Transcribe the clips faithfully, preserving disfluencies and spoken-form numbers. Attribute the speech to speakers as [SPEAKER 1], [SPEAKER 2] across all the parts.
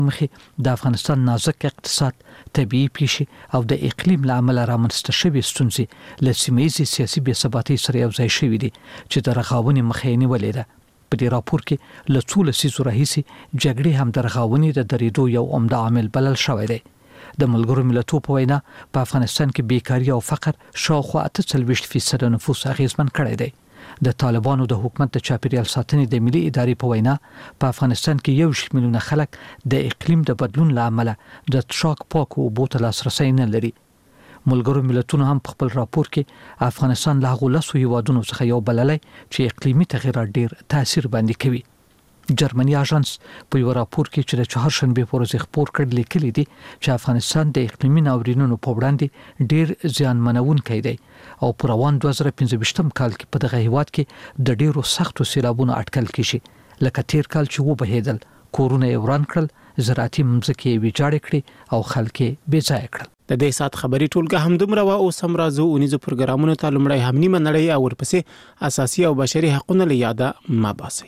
[SPEAKER 1] مخې د افغانستان نازک اقتصاد، طبيعي پیښې او د اقلیم لامل رامنځته شوې ستونزې له سیمه‌ییزې سیاسي بې ثباتۍ سره یو ځای شوې دي چې د رغاونې مخه یې نیولې ده. په دې راپور کې له څو لسیزو راهیسې جګړې هم د رغاونې د درېدو یو عمده عامل بلل شوی دی. د ملګرو ملتونو په وینا په افغانستان کې بیکاري او فقر شاوخوا اته څلوېښت فیصد نفوس اغیزمن کړی دی. د طالبانو د حکومت د چاپیریال ساتنې د ملي ادارې په وینا په افغانستان کې یو شمېر میلیونه خلک د اقلیم د بدلون لامل د څښاک پاکو اوبو ته لاسرسی نه لري. ملګرو ملتونو هم په خپل راپور کې افغانستان له هغو لسو هیوادونو څخه یو بللی چې اقلیمي تغیرات ډیر تاثیر باندې کوي. جرمني اژانس په یو راپور کې چې د چهارشنبه په ورځ خپور کړ لیکلي دي چې افغانستان د اقلیمي ناورینونو په وړاندې ډیر زیانمنونکی دی او په روان دوه زره پنځه ویشتم کال کې په دغه هیواد کې د ډیرو سختو سیلابونو اټکل کیږي، لکه تیر کال چې وبهیدل، کورونه یې وران کړل، زراعتي مځکې یې ویجاړې کړې او خلک یې بې ځایه کړل.
[SPEAKER 2] د دې سات خبري ټولګه هم دومره وا او سم راځو اونیزو پروګرامونو ته لمړی هم نیمه نړۍ او ورپسې اساسي او بشري حقوقو له یاده ما باسي.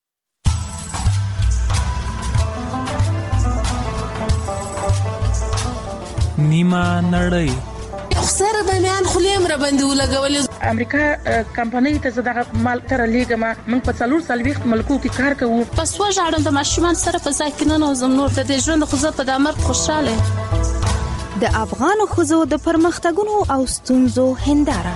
[SPEAKER 3] نیمه نړۍ
[SPEAKER 4] سره به میان خلیم را باندې ولګول.
[SPEAKER 5] امریکا کمپنۍ ته زداغه مال تر لیګما من په څلور سلويخت ملکو کې کار کوو.
[SPEAKER 6] پس وژاړم د ماشومان سره په ځای کې نه نوزم نور د دې ژوند خو زه په دامر خوشاله.
[SPEAKER 7] د افغان خزو د پرمختګونو او ستونزو هنداره.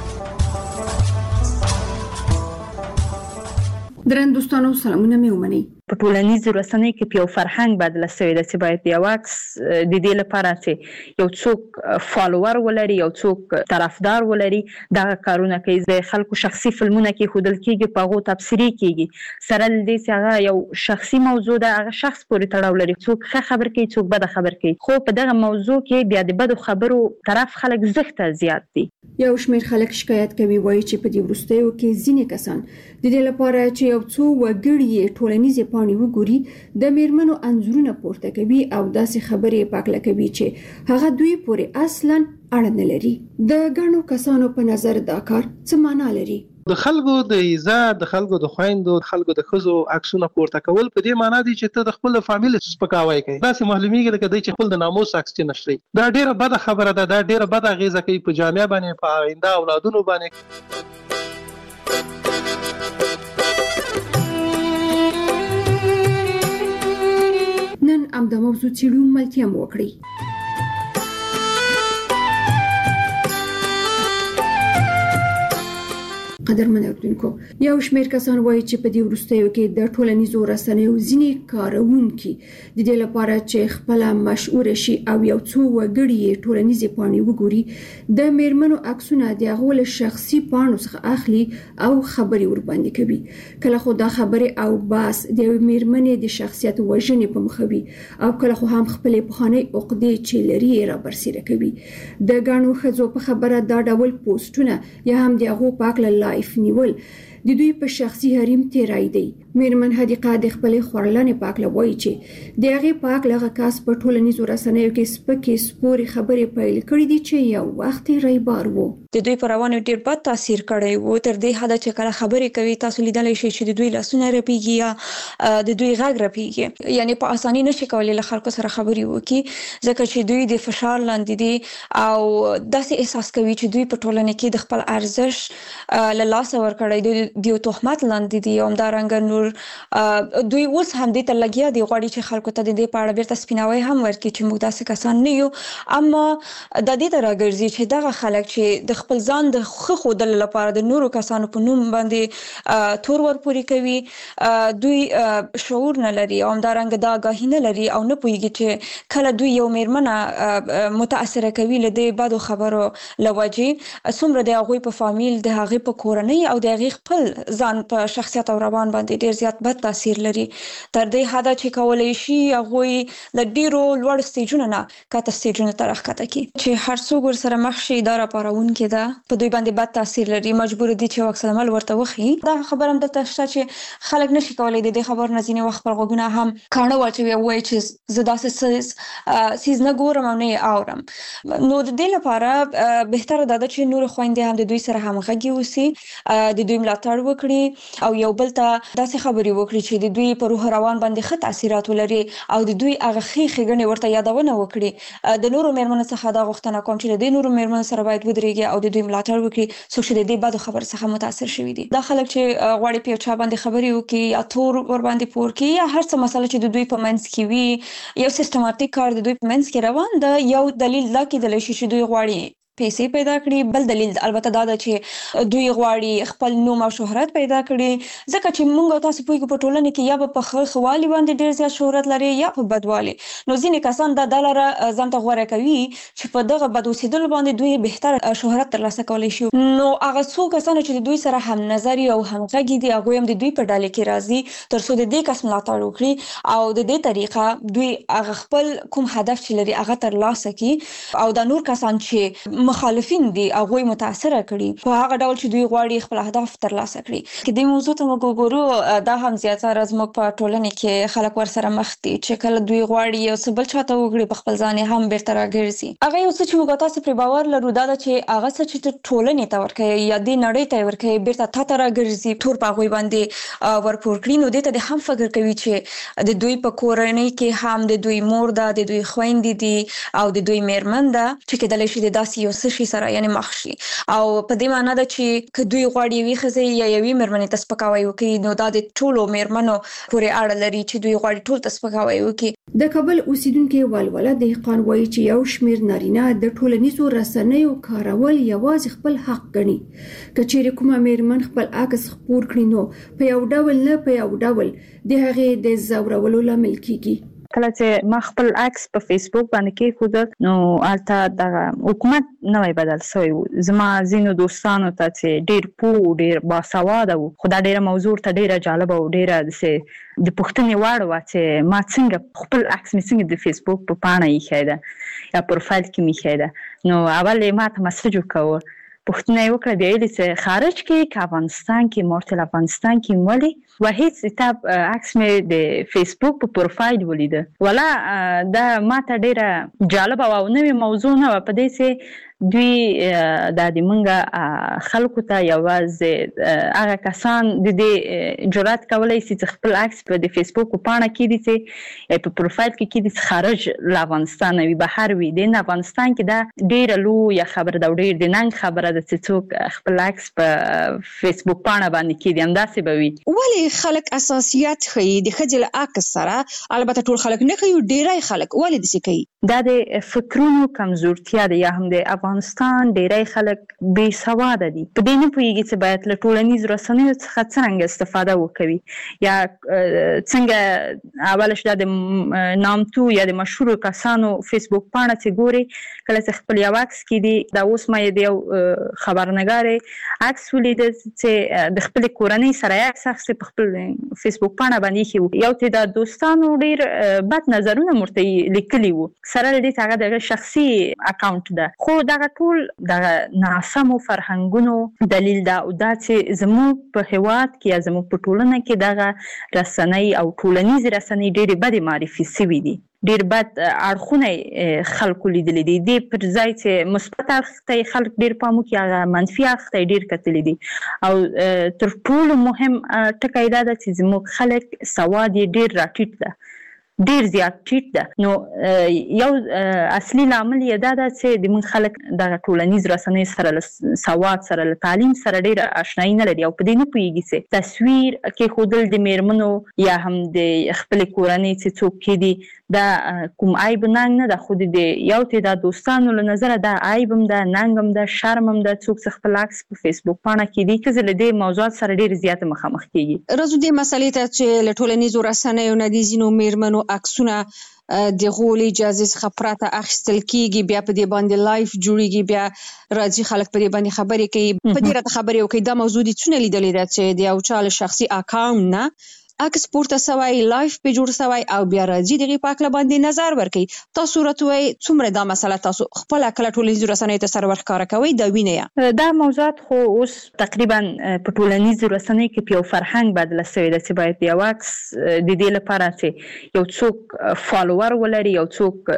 [SPEAKER 8] درن دوستانو سلامونه مې ومني.
[SPEAKER 9] په ټولنیزو رسنیو کې په یو فرهنګ بدل شوی دی چې باید یو عکس د دې لپاره چې یو څوک فالوور ولري، یو څوک طرفدار ولري، دا کارونه کوي. د خلکو شخصي فلمونه کې خودل کېږي، په هغه تبصری کېږي، سره دې چې هغه یو شخصي موضوع ده، هغه شخص پورې تړاو لري. څوک ښه خبر کوي، څوک بد خبر کوي، خو په دغه موضوع کې بیا د بد خبرو طرف خلک زغته زیات دي.
[SPEAKER 8] یو شمېر خلک شکایت کوي، وایي چې په دې وروستیو کې ځینې کسان د دې لپاره چې یو څو وګړي ټولنیزې پاڼې وګوري د میرمنو انځورونه پورته کوي او داسې خبرې پاکله کوي چې هغه دوی پورې اصلا اړه نه لري. د ګڼو کسانو په نظر دا کار څه معنا لري؟
[SPEAKER 10] د خلکو د عزت، د خلکو د خويندو، د خلکو د خزو عکسونه پورته کول په دې معنی دي چې ته د خپل فامیل سپکاوی کوي. داسې معلومیږي لکه چې خپل د ناموس عکس چې نشري. دا ډیره بده خبره ده، دا ډیره بده غیزه کوي په جامعه باندې، په آینده اولادونو باندې.
[SPEAKER 8] نن ام د موضوع چیرو ملتیا مو وکړي. قدرمن اوریدونکو، یو شمېر کسان وایي چې په دې وروستیو کې د ټولنیزو رسنیو ځینې کارونکي د دې لپاره چې خپل مشهور شي او یو څو وګړي ټولنیزې پاڼې وګوري د میرمنو عکسونه د هغو له شخصي پاڼو څخه اخلي او خبرې ورباندې کوي. کله خو دا خبرې او باس د میرمنې د شخصیت وژنې په مخه وي او کله خو هم خپلې پخوانۍ عقدې چې لري را برسېره کوي. د ګڼو ښځو په خبره دا ډول پوسټونه یا هم د هغو په هکله لایف نیول د دوی په شخصي حریم تیرای دی. میرمن حدیقه د خپلې خورلنې پاکله وایي چې د هغې پاکله هغه کس په ټولنیزو رسنیو کې سپکې سپورې خبرې پیل کړې دي چې یو وخت یې ریبار و.
[SPEAKER 11] د دوی پر روانو ډیر بد تاثیر کړی و، تر دې حده چې کله خبرې کوي تاسو لیدلی شئ چې د دوی لاسونه رپیږي یا د دوی غږ رپیږي، یعنی په اساني نشي کولی له خلکو سره خبرې وکړي ځکه چې دوی د فشار لاندې دي او داسې احساس کوي چې دوی په ټولنه کې د خپل ارزښت له لاسه ورکړی دی، د تهمت لاندې دي. همدارنګه نور دوی اوس هم دې ته لګیا دي غواړي چې خلکو ته د دې په اړه بیرته سپیناوی هم ورکړي چې موږ داسې کسان نه یو، اما د دې ته راګرځي چې دغه خلک چې د خپل ځان د ښه ښودلو لپاره د نورو کسانو په نوم باندې تور ورپورې کوي، دوی شعور نه لري او همدارنګه دا آګاهي نه لري او نه پوهېږي چې کله دوی یو میرمنه متاثره کوي له دې بدو خبرو له وجې څومره د هغوی په فامیل، د هغې په کورنۍ او د هغې خپل ځان په شخصیت او روان باندې ډیر زیات بد تاثیر لري، تر دې حده چې کولای شي هغوی له ډیرو لوړ سټیجونو نه کاته سټیجونو ته راښکته کړي. چې هر څوک ورسره مخ شي دا راپارونکې ده په دوی باندې بد تاثیر لري، مجبور دي چې عکس العمل ورته وخی. دا خبر هم دلته شته چې خلک نشي کولای د دې خبر نه ځینې وخت پر غوږونه هم کاڼه واچوي او وایي چې زه داسې سیز نه ګورم او نه اورم. نو د دې لپاره بهتره ده چې نور خويندې هم د دوی سره همغږي اوسي، د دوی ملاتړ وکړي او یو بل ته داسې خبرې وکړي چې د دوی په روح روان باندې ښه تاثیرات ولري او د دوی هغه ښې ښېګڼې ورته یادونه وکړي. د نورو مېرمنو څخه دا غوښتنه کوم چې د نورو مېرمنو سره باید ودرېږي او د دوی ملاتړ وکړي څوک چې د دې بدو خبر څخه متاثر شوي دي. دا خلک چې غواړي په یو چا باندې خبرې وکړي یا تور ور باندې پور کړي یا هر څه مسله چې د دوی په منځ کې وي، یو سیستماتیک کار د دوی په منځ کې روان ده. یو دلیل دا کېدلی شي چې دوی غواړي پیسې پیدا کړي، بل دلیل البته دا ده چې دوی غواړي خپل نوم او شهرت پیدا کړي، ځکه چې موږ او تاسو پوهیږو په ټولنه کې یا به په ښه ښه والي باندې ډېر زیات شهرت لري یا په بدوالي. نو ځینې کسان دا دا لاره ځان ته غوره کوي چې په دغه بد اوسېدلو باندې دوی بهتر شهرت ترلاسه کولی شي. نو هغه څو کسانو چې د دوی سره هم نظري او همغږي دي هغوی هم د دوی په ډلې کې راځي تر څو د دې کس ملاتړ وکړي او د دې طریقه دوی هغه خپل کوم هدف چې لري هغه ترلاسه کړي او دا نور کسان چې مخالفین دي هغوی متاثره کړي په هغه ډول چې دوی غواړي خپل اهداف ترلاسه کړي. که دې موضوع ته موږ وګورو دا هم زیاتره زموږ په ټولنه کې خلک ورسره مخ دي چې کله دوی غواړي یو څه بل چاته وکړي په خپل ځان هم بیرته راګرځي. هغه یو څه چې موږ تاسو پرې باور لرو دا ده چې هغه څه چې ټولنې ته ورکوي یا دې نړۍ ته ورکوي بیرته تا ته راګرځي تور په هغوی باندې ورپور کړي. نو دې ته د هم فکر کوي چې د دوی په کورنۍ کې هم د دوی مور ده، د دوی خویندې دي او د دوی مېرمن ده چې کېدلی شي د داسې یو څه شي سره یعنی مخ شي. او په دې معنی ده چې که دوی غواړي یوې ښځې یا یوې مېرمنې ته سپکاوی وکړي نو دا د ټولو مېرمنو پورې اړه لري چې دوی غواړي ټول ته سپکاوی وکړي.
[SPEAKER 8] د کابل اوسیدونکو ولوله دهقان وایي چې یو شمېر نارینه د ټولنیزو رسنیو کارول یوازې خپل حق ګڼي. که چیرې کومه مېرمن خپل عکس خپور کړي نو په یو ډول نه په یو ډول د هغې د ځورولو لامل کیږي.
[SPEAKER 9] کله چې ما خپل عکس په فیسبوک باندې کېښود نو هلته دغه حکومت نوی بدل شوی و. زما ځینو دوستانو ته چې ډېر پوه ډېر باسواده وو خو دا ډېره موضوع ته ډېره جالبه او ډېره داسې د پوښتنې وړ وه چې ما څنګه خپل عکس مې څنګه د فیسبوک په پاڼه ایښی ده یا پروفایل کې مې ایښی ده. نو اول یې ما ته مسج وکوه، پوښتنه یې وکړه، بیا ویلې چې خارج کې که افغانستان کې ما ورته افغانستان کې ولې و هیڅ کتاب عکس مې د فیسبوک په پروفایل ولیده. ولا دا ما ته ډېره جالبه وه او نوې موضوع نه وه په دې چې دوی دا د موږ خلکو ته یوازې هغه کسان د دې جرأت کولی شي چې خپل عکس په د فیسبوک په پاڼه کېږدي چې په پروفایل کې کېږدي چې خارج له افغانستان وي، بهر وي. د افغانستان کې دا ډېره لویه خبره ده او ډېر د ننګ خبره ده چې څوک خپل عکس په فیسبوک پاڼه باندې کېږدي. همداسې به وي.
[SPEAKER 12] ولې خلک اساسیات ښیي د ښځې له عکس سره؟ البته ټول خلک نه ښیي، ډېری خلک ولې داسې کوي؟
[SPEAKER 9] دا د فکرونو کمزورتیا ده یا هم د افغانستان ډېری خلک بې سواده دي، په دې نه پوهېږي چې باید له ټولنیزو رسنیو څخه څرنګه استفاده وکوي یا څنګه اوله شو دا د نامتو یا د مشهورو کسانو فیسبوک پاڼه چې ګوري کله چې خپل یو عکس کېږدي. دا اوس ما یې د یو خبرنګارې عکس ولیده چې د خپلې کورنۍ سره یې عکس اخیستی په خپل فیسبوک پاڼه باندې ایښي وو. یو تعداد دوستانو ډېر بد نظرونه ورته لیکلي وو سره له دې چې هغه د شخصي اکاونټ ده، خو دغه ټول دغه ناسمو فرهنګونو دلیل ده او دا چې زموږ په هېواد کې یا زموږ په ټولنه کې دغه رسنۍ او ټولنیزې رسنۍ ډېرې بدې معرفي سوي دي. ډېر بد اړخونه خلکو لیدلي دي. دې پر ځای چې مثبت اړخ ته خلک ډېر پام وکړي هغه منفي اړخ ته یې ډېر کتلي دي. او تر ټولو مهم ټکی دا ده چې زموږ خلک سواد یې ډېر راټیټ ده، ډېر زیات ټیټ ده. نو یو اصلي لامل یې دا ده چې د موږ خلک دغه ټولنیز رسنیو سره له سواد سره له تعلیم سره ډېره اشنایي نه لري او په دې نه پوهېږي چې تصویر کېښودل د مېرمنو یا هم د خپلې کورنۍ چې څوک کېدي دا کوم عیب ننګ نه ده، خو د یو تعداد دوستانو له نظره دا عیب هم ده، ننګ هم ده، شرم هم ده څوک چې خپل عکس په فیسبوک پاڼه کېږدي. ښځې له دې موضوعات سره ډېرې زیاتې مخامخ کېږي.
[SPEAKER 12] راځو دې مسلې ته چې له ټولنیزو رسنیو نه د ځینو مېرمنو عکسونه د غول اجازه څخه پرته اخیستل کیږي، بیا په دې باندې لایف جوړیږي، بیا راځي خلک په دې باندې خبرې کوي، په دې راته خبرې وکړي. دا موضوع دې څونه لیدلې ده چې د یو چا له شخصي اکاونټ نه عکس پورته سوی لایف په جوړ سوی او بیا راځي دغه پاکله باندې نظر ورکړي. تاسو راتوي څومره دا مسله تاسو خپل کله ټولنیزو رسنیو ته سر ورښکاره کوي دا وینئ؟
[SPEAKER 9] دا موضوعات خو اوس تقریبا په ټولنیزو رسنیو کې یو فرهنګ بدل شوی دی چې باید یو عکس د دې لپاره چې یو څوک فالوور ولري یو څوک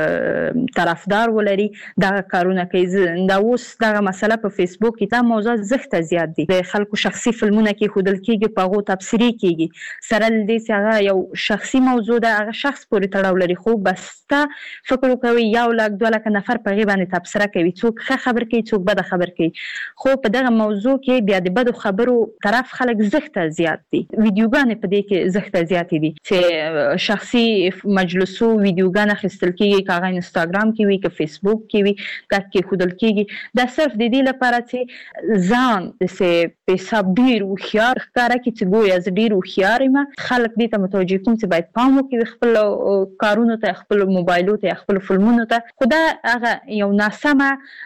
[SPEAKER 9] طرفدار ولري دا کارونه کوي. دا اوس دغه مسله په فیسبوک کې دا موضوع زښته زیات دي. د خلکو شخصي فلمونه کې ښودل کېږي په هغو تبصرې کېږي سره له دې چې هغه یو شخصي موضوع ده هغه شخص پورې تړاو لري خو بس ته فکر وکوي یو لک دوه لکه نفر په هغې باندې تبصره کوي څوک ښه خبر کوي څوک بده خبر کوي خو په دغه موضوع کې بیا د بدو خبرو طرف خلک زښته زیات دي. ویډیوګانې په دې کې زښته زیاتې دي چې شخصي مجلسو ویډیوګانې اخیستل کېږي که هغه انسټاګرام کې وي که فیسبوک کې وي دا کې ښودل کېږي دا صرف د دې لپاره چې ځان داسې په حساب ډېر هوښیار ښکاره کړي چې ګویا زه ډېر هوښیار یم. خلک دې ته متوجه کوم چې باید پام وکړي خپلو کارونو ته خپلو موبایلو ته خپلو فلمونو ته خو دا هغه یو ناسمه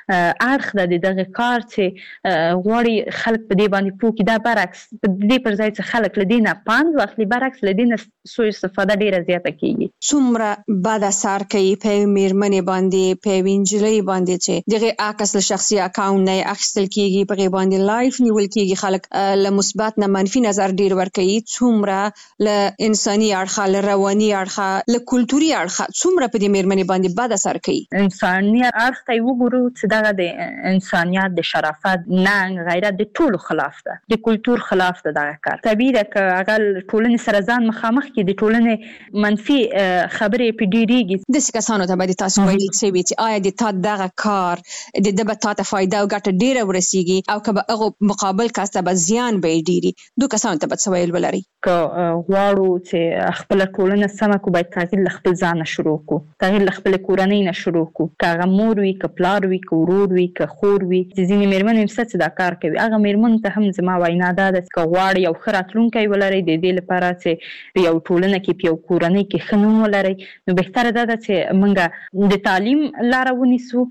[SPEAKER 9] اړخ ده د دغه کار چې غواړي خلک په دې باندې پوه کړي. دا برعکس په دې پر ځای چې خلک له دې نه پند واخلي برعکس له دې نه سوء استفاده ډېره زیاته کېږي.
[SPEAKER 12] څومره بد اثر کوي په یوې مېرمنې باندې په یوې نجلۍ باندې چې دغه عکس له شخصي اکاونټ نه اخیستل کېږي په هغې باندې لایف نیول کېږي خلک له مثبت نه منفي نظر ډېر ورکوي. څومره له انساني اړخه له رواني اړخه له کلتوري اړخه څومره په دې مېرمنې باندې بد اثر کوي.
[SPEAKER 9] انساني اړخ ته یې وګورو چې دغه د انسانیت د شرافت ننګ غیرت د ټولو خلاف ده د کلتور خلاف ده. دغه کار طبیعي ده که هغه ټولنې سره ځان مخامخ کړي د ټولنې منفي خبرې پرې ډېرېږي.
[SPEAKER 12] داسې کسانو ته به تاسو ویلي څه وي چې آیا د تا دغه کار د ده به تا ته فایده او ګټه ډېره ورسېږي او که به هغو مقابل کس ته به زیان به یې ډېري دو کسانو ته به څه ویل ولري؟
[SPEAKER 9] که غواړو چې خپله ټولنه سمه کړو باید تغییر له خپل ځانه شروع کړو تغییر له خپلې کورنۍ نه شروع کړو که هغه مور وي که پلار وي که ورور وي که خور وي. چې ځینې مېرمنې هم چې دا کار کوي هغه مېرمنو ته هم زما وینا دا ده چې که غواړئ یو ښه راتلونکی ولرئ د دې لپاره چې په یو ټولنه کې په یو کورنۍ کې ښه نوم ولرئ نو بهتره دا ده چې موږ د تعلیم لاره ونیسو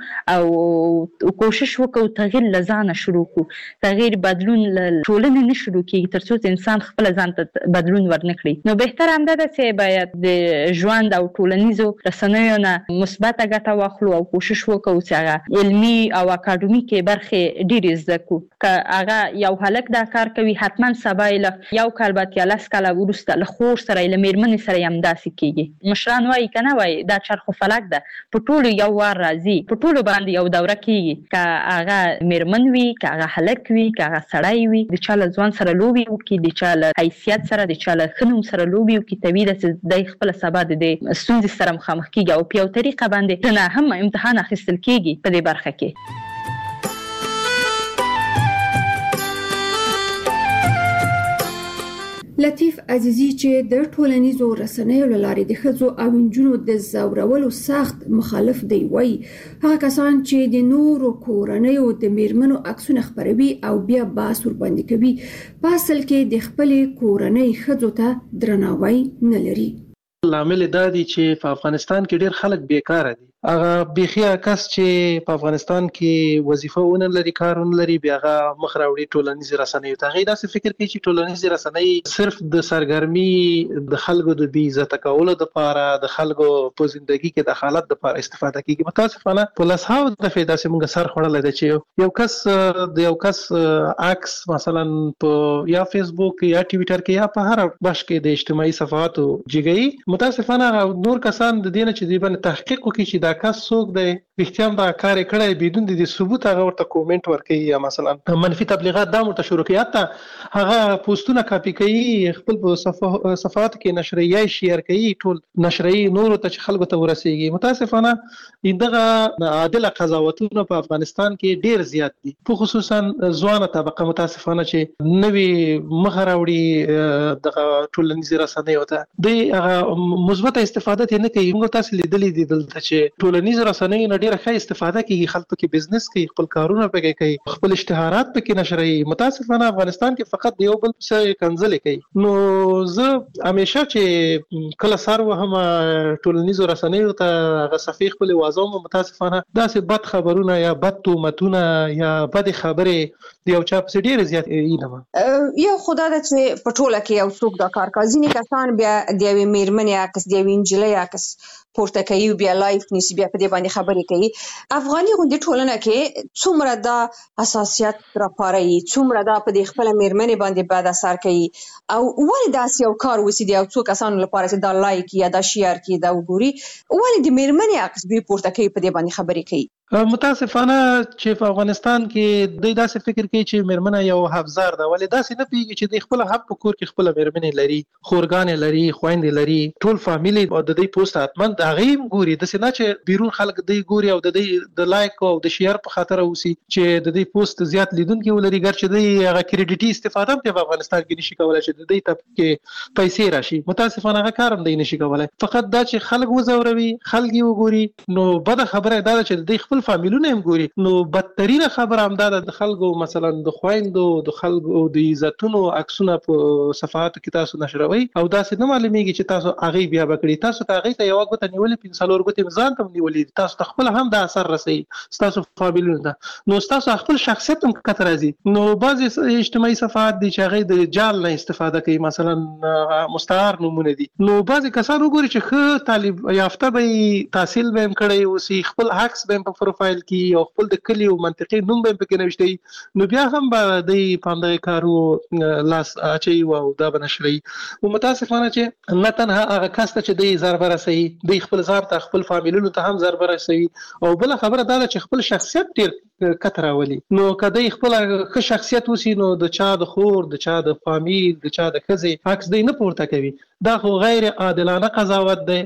[SPEAKER 9] او کوشش وکړو تغییر له ځانه شروع کړو. تغییر بدلون له ټولنې نه شروع کېږي تر څو چې انسان خپله ځان ته بدلون ورنه کړي. نو بهتره همدا ده چې باید د ژوند او ټولنیزو رسنیو نه مثبته ګټه واخلو او کوشش وکړو چې هغه علمي او اکاډمیکې برخې ډېرې زده کړو. که هغه یو هلک دا کار کوي حتما سبا یې له یو کال بعد یا لس کاله وروسته له خور سره یې له مېرمنې سره یې همداسې کېږي. مشران وایي که نه وایي دا چرخ و فلک ده په ټولو یو وار راځي په ټولو باندې یو دوره کېږي. که هغه مېرمن وي که هغه هلک وي که هغه سړی وي د چا له ځوان سره لوبې وکړي د چا له حیثیت سره د چا له ښه نوم سره لوبې وکړي طبیعي ده چې دی خپله سبا د دې ستونزې سره مخامخ کېږي او په یو طریقه باندې ته نه هم امتحان اخیستل کېږي په دې برخه کې.
[SPEAKER 8] لطیف عزیزی چې د ټولنیزو رسنیو له لارې د ښځو او نجونو د ځورولو سخت مخالف دی وایي هغه کسان چې د نورو کورنیو د مېرمنو عکسونه خپروي او بیا بحث ورباندې کوي په اصل کې د خپلې کورنۍ ښځو ته درناوی نه لري.
[SPEAKER 10] لامل دا دی چې په افغانستان کې ډېر خلک بیکاره دي. هغه بیخي کس چې په افغانستان کې وظیفه ونه لري کار ونه لري بیا هغه مخ راوړي ټولنیزې رسنیو ته. هغې داسې فکر کوي چې ټولنیزې رسنۍ صرف د سرګرمي د خلکو د بې عزته کولو دپاره د خلکو په زندګي کې د حالت دپاره استفاده کېږي. متاسفانه په لسهاوو دفعې داسې موږ سر خوړلی ده چې یو کس د یو کس عکس مثلا په یا فیسبوک یا ټویټر کې یا په هر بش کې د اجتماعي صفحاتو جګوي. متاسفانه نور کسان د دې نه چې دوی باندې تحقیق وکړي چې دا کس څوک دی رښتیا هم دا کار یې کړی بدون د ثبوت هغه ورته کومنټ ورکوي یا مثلا منفي تبلیغات دا ورته شروع کوي حتی هغه پوسټونه کاپي کوي خپل په صفحاتو کې نشروي یا شیر کوي ټول نشروي نورو ته چې خلکو ته ورسیږي. متاسفانه دغه عادله قضاوتونه په افغانستان کې ډیر زیات دي په خصوصا ځوانه طبقه متاسفانه چې نوې مخ راوړي دغه ټولنیزې رسنیو ته دوی هغه مثبت استفاده نه کوي. موږ تاسو لیدلې دي دلته چې ټولنیز رسنۍ نه ډیره ښه استفاده کوي، خلکو کې بزنس کوي، خپل کارونه پکې کوي، خپل اشتهارات پکې نشري. متاسفانه افغانستان کې فقط یو بل څه کنځلې کوي. نو زه همیشه چې کله سر وهم ټولنیزو رسنیو ته هغه صفې خپل وازوم، متاسفانه داسې بد خبرونه یا بد تهمتونه یا بد خبرې د یو چا په ډیره زیات اینه
[SPEAKER 12] یو خدای د چې په ټوله کې یو څوک دا کار کوي. ځینې کسان بیا د یوې میرمنې عکس، د یوې نجلۍ عکس پورته کوي، بیا لایف نیسي، بیا په دې باندې خبرې کوي. افغاني غونډې ټولنه کې څومره دا حساسیت راپاروي، څومره دا په دې خپل میرمنې باندې بد اثر کوي، او ولې داسې یو کار وسی دی او څو کسانو لپاره چې دا لایک یا دا شیر کی دا وګوري، ولې د میرمنې عکس دوی پورته کوي، په دې باندې خبرې کوي.
[SPEAKER 10] متاسفانه چې په افغانستان کې دوی داسې فکر کوي چې میرمنه یو حفظار ده، ولې داسې نه پیږي چې د خپل حق په کور کې خپل میرمنې لري، خورګانې لري، خويندې لري، ټول فامیلی او د دې پوسټ اتمن د غیم ګوري. د سينه چې بیرون خلک دی ګوري او د دې د لایک او د شیر په خاطر اوسي چې د دې پوسټ زیات لیدونکو ولري، ګرچې د هغه کریډیټي استفاده په افغانستان کې نشي کولای چې د دې ته کې پیسې راشي. متاسفانه هغه کارم دی نشي کولای، فقط دا چې خلک وزوروي، خلک یې وګوري. نو بد خبره دا ده چې د خپل فامیلونه هم ګوري. نو بدترینه خبره هم دا ده د خلکو مثلا د خويندو د خلکو د عزتونو عکسونه په صفحاتو کې تاسو نشروي او داسې نه معلومیږي چې تاسو هغه بیا بکړي. تاسو ته هغه ته یو وخت نیولې پنځلور غوته ځان ته نیولې، تاسو ته خپل هم د اثر رسي تاسو فامیلونه ده. نو تاسو خپل شخصیت هم کتر راځي. نو بعضي اجتماعي صفحات دي چې هغه د جال نه استفاده کوي، مثلا مستعار نمونه دي. نو بعضي کسان وګوري چې خو طالب یافته به تحصیل به هم کړی اوسي، خپل عکس به په پروفایل کې او خپل د کلی او منطقي نوم به پکې نوشتي، نو بیا هم به د پاندې کارو لاس اچي او دا بنشري. او متاسفانه چې نه تنها هغه کس ته چې د ضرر رسي، د خپل ځار ته خپل فامیلونو ته هم ضرر رسي. او بل خبره دا چې خپل شخصیت ډیر کتراولي. نو کله خپل ښه شخصیت وسی، نو د چا د خور، د چا د فامیل، د چا د خزي عکس دی نه پورته کوي. دا خو غیر عادلانه قضاوت دی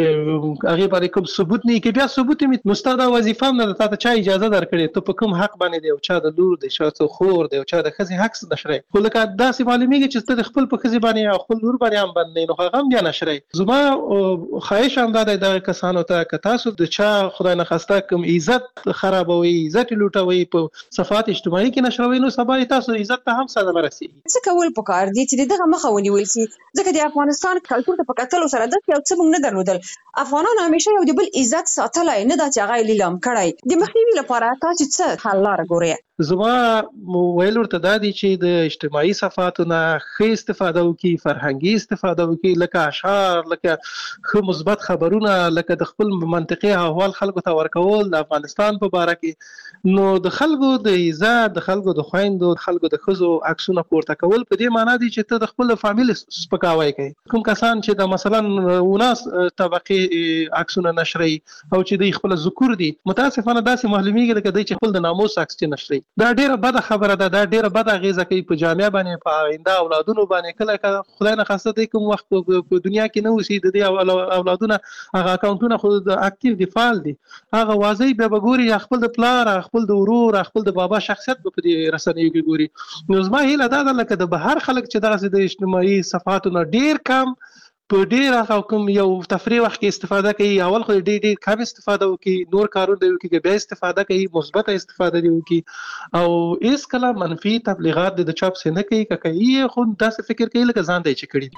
[SPEAKER 10] چې هغه باندې کوم ثبوت نه کې، بیا ثبوت می مستند وظیفه نه ده، ته چا اجازه درکړي، ته په کوم حق باندې دی او چا د لور دی، چا د خور دی او چا د خزي حق نشري. خو لکه داسې معلومیږي چې ته خپل په خزي باندې او خپل لور باندې هم باندې نو هغه هم بیا نشري. زما خواهش هم ده د کسانو ته که تاسو د چا خدای نه خواسته کوم عزت خرابوي، عزت لوټوي په صفحات اجتماعي کې نشروي، نو سبا تاسو عزت ته هم صدمه رسي.
[SPEAKER 12] څه کول پکار دي چې دغه مخه ونیول شي، ځکه د افغانستان کلتور ته پکاتلو سره د یو څه موږ نه درلودل. افغانان همیشه یو د بل عزت ساتلای، نه دا چې هغه لیلام کړای. د مخنیوي لپاره تاسو څه حل لاره ګورئ؟
[SPEAKER 10] زما ویل ورته دا دي چې د اجتماعي صفحاتو نه ښه استفاده وکړي، فرهنګي استفاده وکړي، لکه اشعار، لکه ښه مثبت خبرونه، لکه د خپل منطقي احوال خلکو ته ورکول د افغانستان په باره کې. نو د خلکو د عزت، د خلکو د خويندو، د خلکو د خزو عکسونه پورته کول په دې معنی دي چې ته د خپل فامیل سپکاوی کوي. کوم کسان چې د مثلا وناس طبقه عکسونه نشري او چې د خپل ذکر دي، متاسفانه داسې معلومیږي لکه د خپل د ناموس عکس نشري. دا ډیره بده خبره ده، دا ډیره بده اغیزه کوي په جامعه باندې، په آینده اولادونو باندې. کله خدای نه خاصه دی کوم وخت په دنیا کې نه اوسي د دې اولادونه هغه اکاونټونه خو د اکټیو دی فعال دي، هغه واځي به وګوري خپل د پلار، خپل د ورور، خپل د بابا شخصیت په دې رسنیو کې ګوري. نو زما هیله دا ده لکه د بهر خلک چې دغه د اجتماعي صفحاتو نه ډیر کم په ډیر هغه کوم یو تفریح وخت کې استفاده کوي، اول خو ډیر ډیر کم استفاده وکړي، نور کارونه دی وکړي، بیا استفاده کوي، مثبت استفاده دی وکړي، او هیڅ کله منفي تبلیغات د چاپ سره نه کوي. کوي خو داسې فکر کوي لکه ځان دی چې کړی.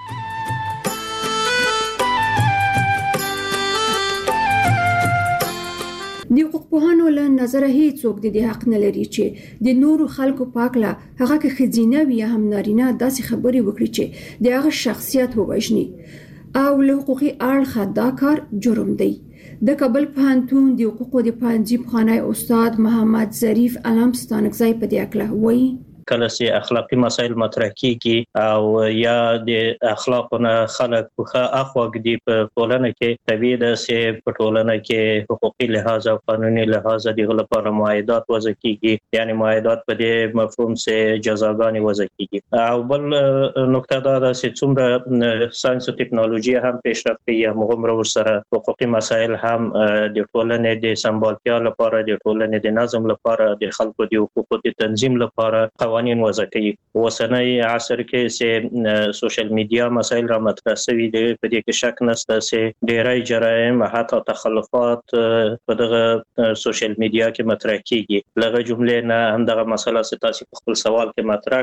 [SPEAKER 8] د حقوقپوهانو له نظره هیڅوک د دې حق نه لري چې د نورو خلکو پاکله هغه کې خزینه وي هم نارینه داسې خبرې وکړي چې د هغه شخصیت ووژني، او له حقوقي اړخه دا کار جرم دی. د کابل پوهنتون د حقوقو د پوهنځي پخوانی استاد محمد ظریف علم ستانکزی په دې اړه وایي
[SPEAKER 13] کله چې اخلاقی مسایل مطرح کیږي او یا د اخلاقونه خلک په اخواګ دی په ټولنه کې طبيعي ده چې په ټولنه کې حقوقي لحاظ او قانوني لحاظ د غل لپاره معاهدات وضع کیږي، یعنی معاهدات په دې مفهوم چې جزاګانې وضع کیږي. او بل نقطه دا ده چې څومره ساينس او ټکنالوژي هم پیشرفت کوي، هغومره ورسره حقوقي مسایل هم د ټولنې د سمبالتیا لپاره، د ټولنې د نظم لپاره، د خلکو د حقوقو د تنظیم لپاره قوانين وضع کوي. اوسنۍ عصر کې چې سوشل میډیا مسایل را مطرح شوي دي، په دې کې شک نشته چې ډېری جرایم حتی تخلفات په دغه سوشل میډیا کې مطرح کیږي. لږه جملې نه همدغه مسله چې تاسو په خپل سوال کې مطرح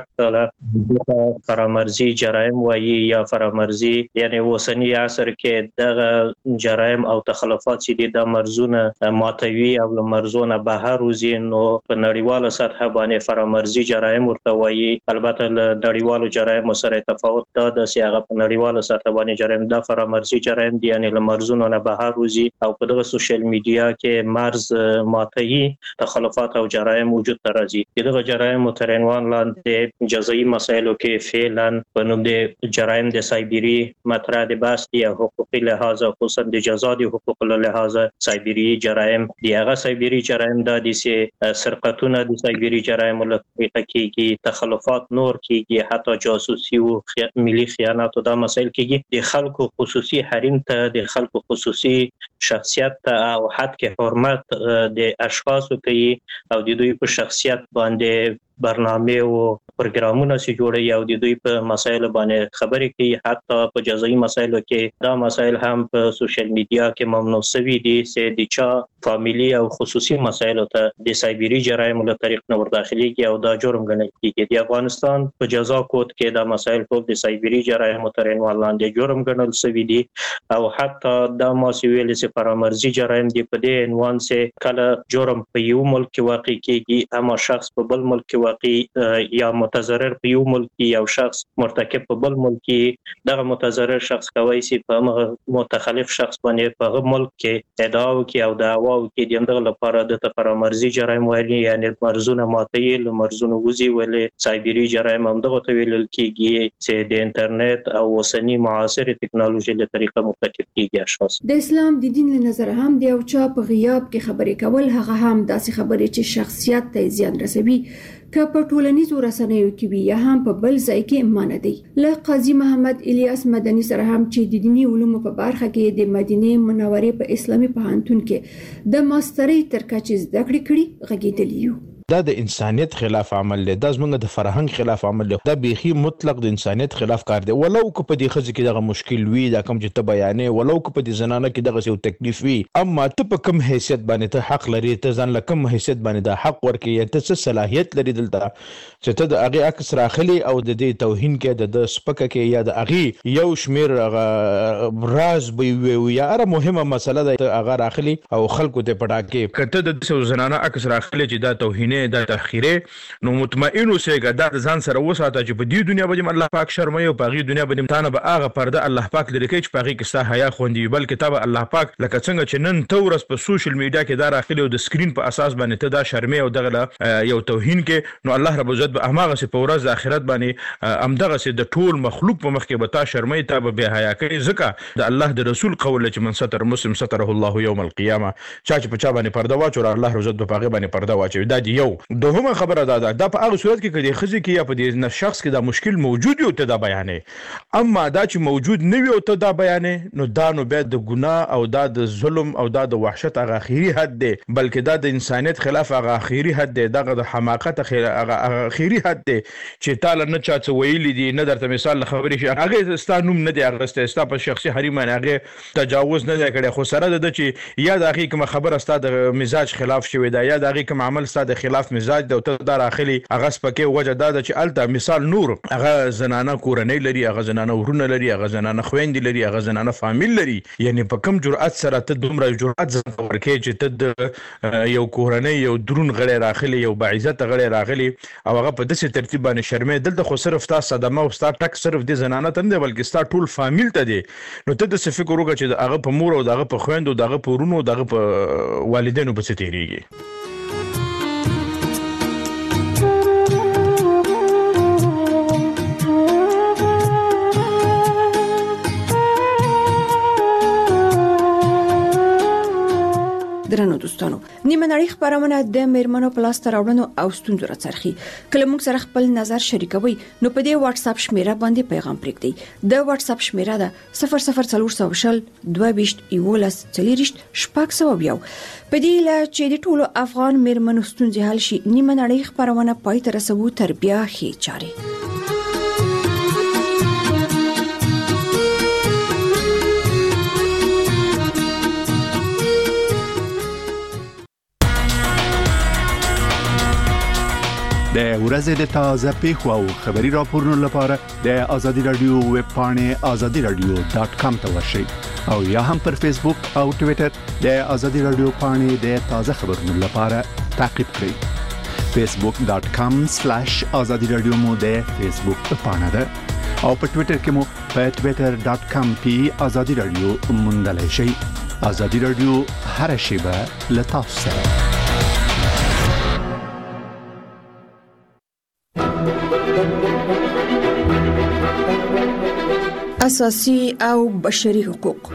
[SPEAKER 13] کړله فرامرزي جرایم وایي یا فرامرزي، یعنی اوسنی عصر کې دغه جرایم او تخلفات چې د مرزونه ماتوي او له مرزونه بهر وځي، نو په نړیواله سطح باندې فرامرزي جرایم ورته وایي. البته له نړیوالو جرایم سره تفاوت دا د سیاغه په نړیواله سطح باندې جرایم دا فرامرزي جرایم دي، یعنی له مرزونه نه بهر وځي او په دغه سوشل میډیا کې مرز ماتوي، تخلفات او جرایم وجود ته راځي. دغه جرایم تر عنوان لاندې جزایي مسایلو کې فعلا په نوم د جرایم د سایبری مطرح د بحث دی، حقوقي لحاظ خصوصا د جزا د حقوق له لحاظ سایبری جرایم دی. هغه سایبری جرایم د دې سرقتونه د سایبری جرایم له طریقه کېږي، تخلفات نور کېږي، حتی جاسوسي او خی... ملي خیانت او د مسایل کېږي. د خلکو خصوصي حریم ته، د خلکو خصوصي شخصیت ته او حد کې حرمت د اشخاصو کوي او د دوی په شخصیت باندې برنامه او پروګرامونه سي جوړي او د دوی په مسایلو باندې خبرې کوي. حتی په جزایي مسایلو کې دا مسایل هم په سوشل میډیا کې ممنوع شوي دي چې د چا فامیلی او خصوصي مسایلو ته د سایبری جرایم له طریق نه ورداخليږي او دا جرم ګڼل کېږي. د افغانستان په جزا کود کې دا مسایل ټول د سایبری جرایم تر عنوان لاندې جرم ګڼل شوي دي او حتی دا مسویل چې فرامرزي جرایم دی په دې عنوان چې کله جرم په یو ملک کې واقع کېږي اما شخص په بل ملک کې واقع یا متضرر په یو ملک کې یو شخص مرتکب په بل ملک کې، دغه متضرر شخص کوي چې په متخلف شخص باندې په هغه ملک کې ادعا وکړي او دعوا وکړي. دغه لپاره د فرامرزي جرایم وایي، یعنی مرزونه ماتوي، له مرزونه وځي. ولې سایبری جرایم هم دغه ته ویل کېږي چې د انټرنیټ او اوسنی معاصر ټکنالوژي له طریقه مرتکب کېږي اشخاص.
[SPEAKER 8] د اسلام د دین له نظر هم د یو چا په غیاب کې خبرې کول هغه هم داسې خبرې چې شخصیت ته زیان رسوي، که په ټولنیزو رسنیو کې وي یا هم په بل ځای کې مانه دی. له قاضي محمد الیاس مدني سره هم چې د دینی علومو په برخه کې د مدینه منورې په اسلامي پوهنتون کې د ماسترۍ تر کچې زده کړې کړي غږیدلی یو.
[SPEAKER 14] دا د انسانیت خلاف عمل دی، دا زموږ د فرهنګ خلاف عمل دی، دا بیخي مطلق د انسانیت خلاف کار دی. ولو که په دې خزه کې دغه مشکل وي، دا کوم چې ته بیانې، ولو که په دې زنانه کې دغه یو تکلیف وي، اما ته په کوم حیثیت باندې ته حق لري، ته ځان له کوم حیثیت باندې دا حق ورکړي، ته څه صلاحیت لري دلته چې ته د هغې عکس راخلي او د دې توهین کې د سپکه کې یا د هغې یو شمیر راز به وي یا هره مهمه مسله ده هغه راخلي او خلکو ته پټا کې که ته د زنانه عکس راخلي چې دا توهین د تخیره، نو مطمئن اوسېږه دا ځان سره وساته چې په دې دنیا باندې الله پاک شرموي او په هغې دنیا باندې تانه به هغه پرده الله پاک لري کوي چې په هغې کې ستا حیا خوندي وي، بلکې تا به الله پاک لکه څنګه چې نن ته ورځ په سوشل میډیا کې دا راخلي او د سکرین په اساس باندې ته دا شرمې او دغه یو توهین کې، نو الله رب العزت به هماغسې په ورځ د آخرت باندې همدغسې د ټول مخلوق په مخ کې به تا شرموي، تا به بې حیا کوي. ځکه د الله د رسول قول چې من ستر مسلم ستره الله یوم القیامه، چا چې په چا باندې پرده واچوي الله رب العزت به په هغې باندې پرده واچوي. دا دی یو. دوهمه خبره دا ده، دا په هغه صورت کې که د ښځې کې یا په دې شخص کې دا مشکل موجود وي او ته دا بیانې، اما دا چې موجود نه وي او ته دا بیانې، نو دا نو بیا د ګناه او دا د ظلم او دا د وحشت هغه اخري حد دی، بلکې دا د انسانیت خلاف هغه اخري حد دی، دغه د حماقت هغه اخري حد دی چې تا له نه چا څه ویلي دي، نه درته مثال له خبرې شي، هغې ستا نوم نه دی اخیستی، ستا په شخصي حریم باندې هغې تجاوز نه دی کړی، خو سره د ده چې یا د هغې کومه خبره ستا د مزاج خلاف شوې ده یا د هغې کوم عمل ستا د خلاف مزاج ده او ته دا راخلي، هغه سپکې وجه دا ده چې هلته مثال نور هغه زنانه کورنۍ لري، هغه زنانه ورونه لري، هغه زنانه خویندې لري، هغه زنانه فامیل لري، یعنی په کوم جرأت سره ته دومره جرأت ځان ته ورکوې چې ته د یو کورنۍ یو دروند غړی راغلی، یو باعزته غړی راغلی او هغه په داسې ترتیب باندې شرمې، دلته خو صرف ستا صدمه او ستا ټک صرف دې زنانه ته نه دی بلکې ستا ټول فامیل ته دی. نو ته داسې فکر وکړه چې د هغه په مور او د هغه په خویندو، د هغه په ورونو، د هغه په والدینو پسې تېرېږي.
[SPEAKER 8] درنو دوستانو، نیمه نړۍ خبرونه د میرمنو پلاس تراوړنو او ستونزو راڅرخي. کله موږ سره خپل نظر شریکوي نو په دې واتس اپ شمیره باندې پیغام پرېږدئ. د واتس اپ شمیره ده صفر صفر څلور شل دوه ویشت یولس څلوریشت شپږ سوه یو. په دې لا چې د ټولو افغان میرمنو ستونزې حل شي، نیمه نړۍ خبرونه پای ته رسوو تر بیا ښې چارې.
[SPEAKER 15] د ورځې د تازه پیښو او خبري راپورونو لپاره د آزادي رادیو ویب پاڼې آزادي رادیو ډاټ کام ته ورشئ او یا هم پر فیسبوک او ټوئیټر د آزادي رادیو پاڼې د تازه خبرونو لپاره تعقیب کړئ. فیسبوک ډاټ کام سلیش آزادي رادیو مو د فیسبوک پاڼه ده او په ټوئیټر کې مو په ټوئیټر ډاټ کام پی آزادي رادیو موندلای شئ. آزادي رادیو هر شیبه له تاسو سره.
[SPEAKER 8] اساسي او بشري حقوق.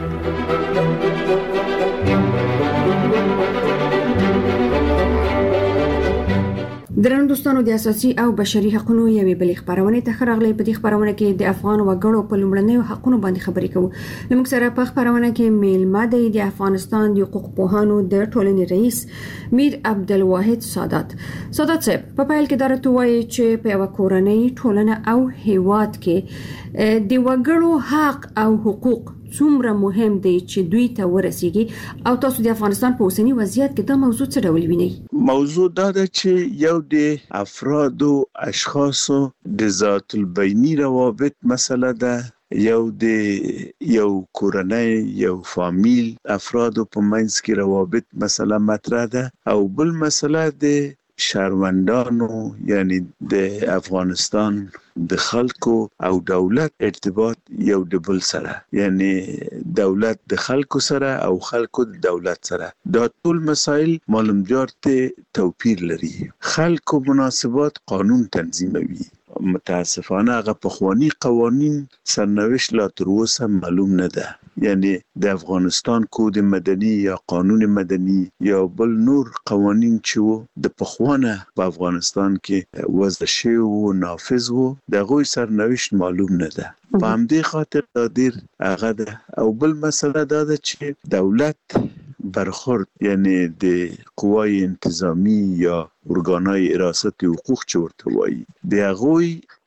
[SPEAKER 8] درنو دوستانو، د اساسي او بشري حقوقو یوې بلې خبرونه ته خراغلي. په دې خبرونه کې د افغان وګړو په لومړنیو حقوقو باندې خبرې کوو. موږ سره په خبرونه کې میلمه دی د افغانستان د حقوق پوهانو د ټولنې رئیس میر عبدالواحد سادات. سادات صاحب، په پیل کې درته وایي چې په یو کورنۍ ټولنه او هیواد کې د وګړو حق او حقوق څومره مهم دی چې دوی ته ورسیږي، او تاسو د افغانستان په اوسنی وضعیت کې دا موضوع څه ډول وینئ؟
[SPEAKER 16] موضوع دا ده چې یو د افراد او اشخاصو د ذات البینی روابط مسله ده، یو د یو کورنۍ یو فامیل افراد په منځ کې روابط مسله مطرح ده، او بل مسله د شهروندانو یعنی د افغانستان د خلکو او دولت ارتباط یو د بل سره، یعنی دولت د خلکو سره او خلکو د دولت سره. دا ټول مسائل معلومات توپیر لري. خلکو مناسبات قانون تنظیموي. متاسفانه هغه پخوانی قوانین سرنوشت لا تر اوسه معلوم نه ده، یعنی د افغانستان کود مدني یا قانون مدني یا بل نور قوانین چې د پخوانه په افغانستان کې وضع شوی او نافذ وو، دغه سرنوشت معلوم نه ده. په همدې خاطر دا ډیر هغه ده. او بل مسله دا ده چې دولت برخورد یعنی د قوای انتظامی یا ارګانای حراست حقوق چې ورته وایي، د هغوی